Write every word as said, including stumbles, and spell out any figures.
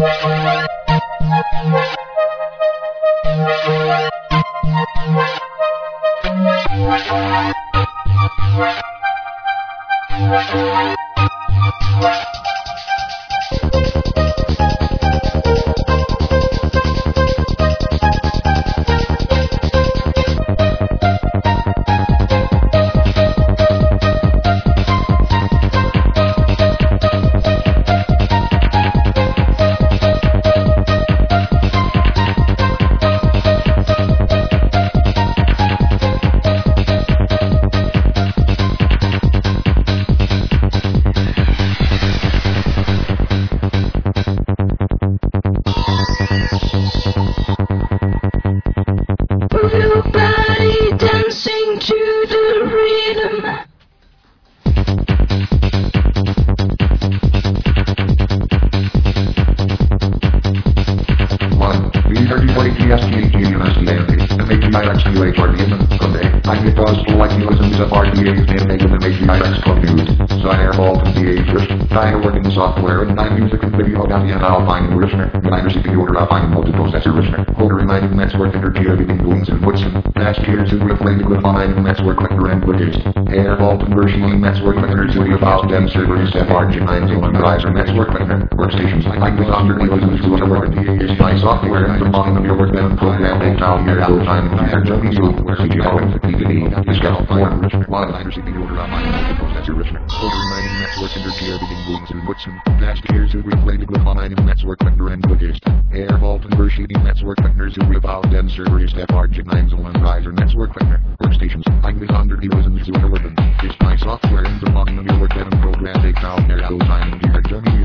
Software and nine music and video down the Alpine listener, United C P U order Alpine multiprocessor listener, holder reminding network energy everything booms and Woodson, last year to reflect with line network vector and widgets, air vault and version network vector to the about them servers F R G nine zero one drives and network vector, workstations like with under the others to a work is by software and the volume of your work then program a down here all time and here to be so where C P U and P D is got four United C P U order Alpine multiprocessor listener, holder reminding network energy everything booms and Woodson. Last year to reflect with online network vector and widgets, air vault and version network vectors to about them servers F R G nine zero one drives and network vector, workstations like with under the others to a work is by software and the volume of your work then program a down here all time and here to be